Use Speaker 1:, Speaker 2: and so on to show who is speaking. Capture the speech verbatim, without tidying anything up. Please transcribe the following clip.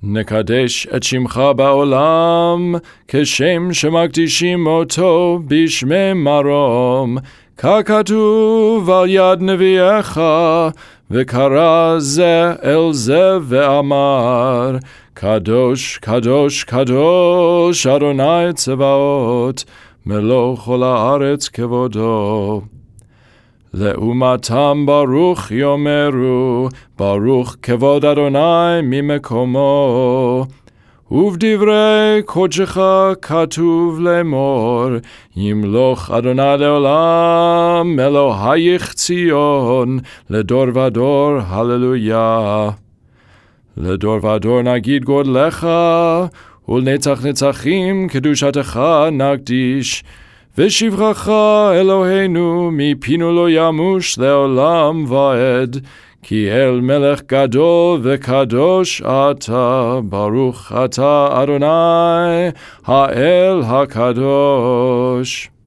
Speaker 1: נקדש את שמך בעולם, כשם שמקדישים אותו בשמי מרום, ככתוב על יד נביאך, וקרא זה אל זה ואמר, קדוש, קדוש, קדוש, אדוני צבאות, מלוא כל הארץ כבודו. לעומתם ברוך יאמרו, ברוך כבוד אדוני ממקומו. ובדברי קודשך כתוב לאמור, ימלוך אדוני לעולם, אלוהיך ציון, לדור ודור, הללויה. לדור ודור נגיד גודלך, ולנצח נצחים קדושתך נקדיש, ושבחך אלוהינו מפינו לא ימוש לעולם ועד, כי אל מלך גדול וקדוש אתה, ברוך אתה אדוני, האל הקדוש.